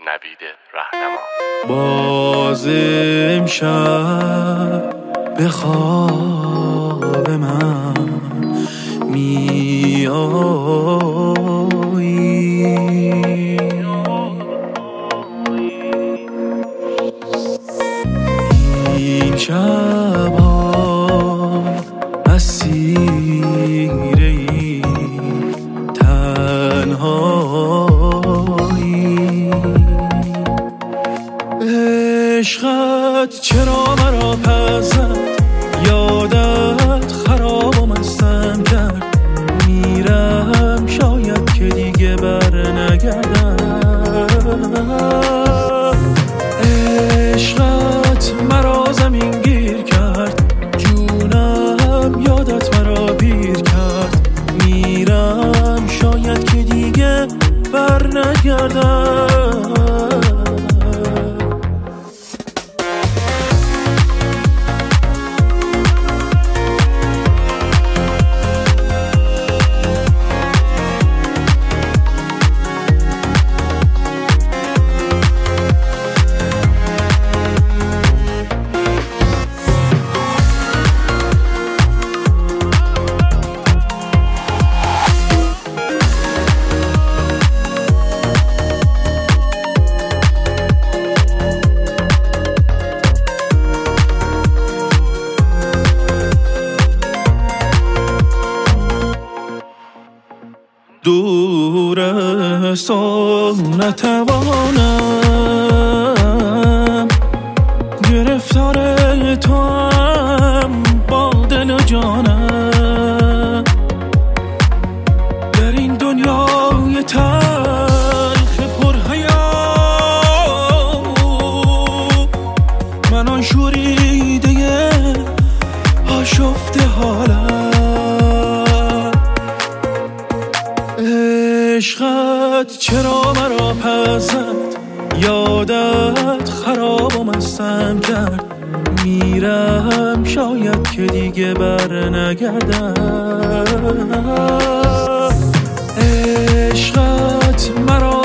نوید رهنما. باز امشب به خواب من می آیی، این شب‌ها اسیر این تنهایی. عشقت چرا مرا پس زد، یادت خرابم ازم کرد، میرم شاید که دیگه بر نگردم. عشقت مرا زمین گیر کرد، جونم یادت مرا پیر کرد، میرم شاید که دیگه بر نگردم. دور است و نتوانم، گرفتار تو هم با دل و جانم، در این دنیای تلخ پرهیام، من آن شوریده آشفته حالم. عشقت چرا مرا پس زد، یادت خرابم ازم کرد، میرم شاید که دیگه بر نگردم. عشقت مرا